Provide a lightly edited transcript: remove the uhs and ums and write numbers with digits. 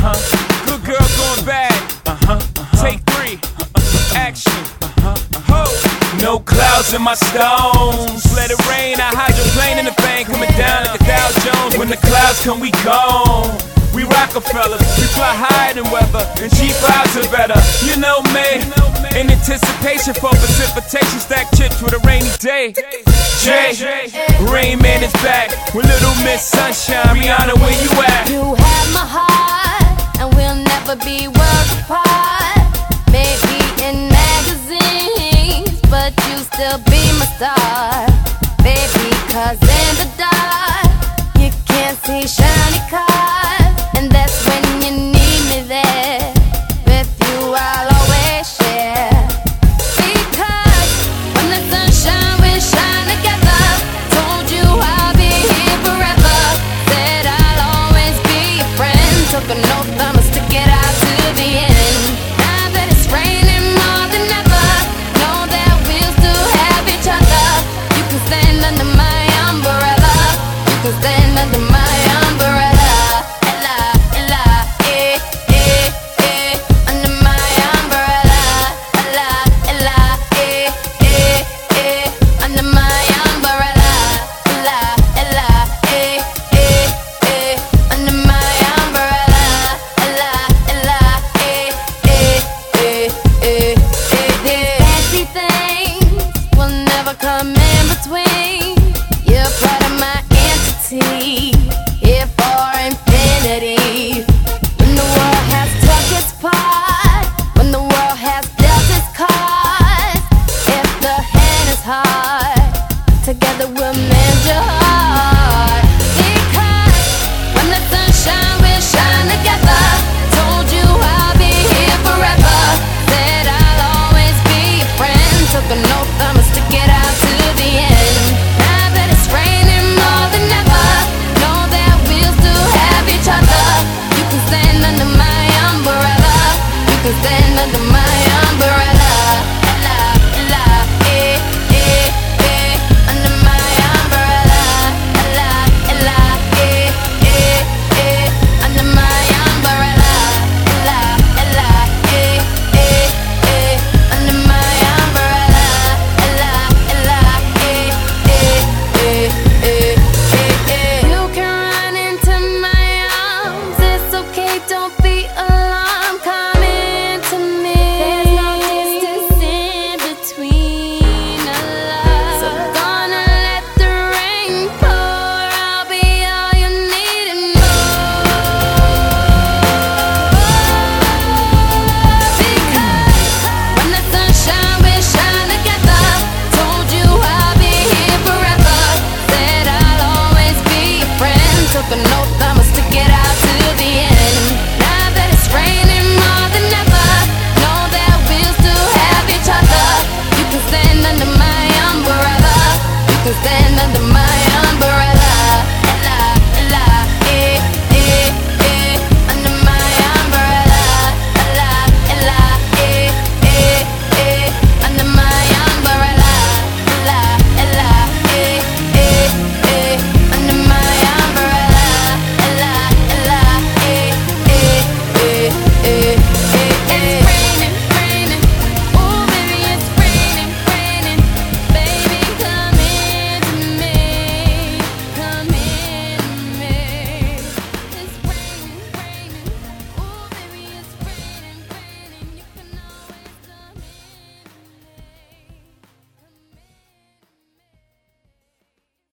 Good girl going bad. Take 3. Action. Ho. No clouds in my stones. Let it rain. I hydroplane in the bank, coming down like a Dow Jones. When the clouds come, we gone. We Rockefellers, we fly higher than weather, and cheap vibes are better. You know me, in anticipation for precipitation, stack chips with a rainy day. Jay, Rain Man is back with Little Miss Sunshine. Rihanna, where you at? You have my heart, and we'll never be worlds apart. Maybe in magazines, but you still be my star, baby. 'Cause in the dark, you can't see shiny cars.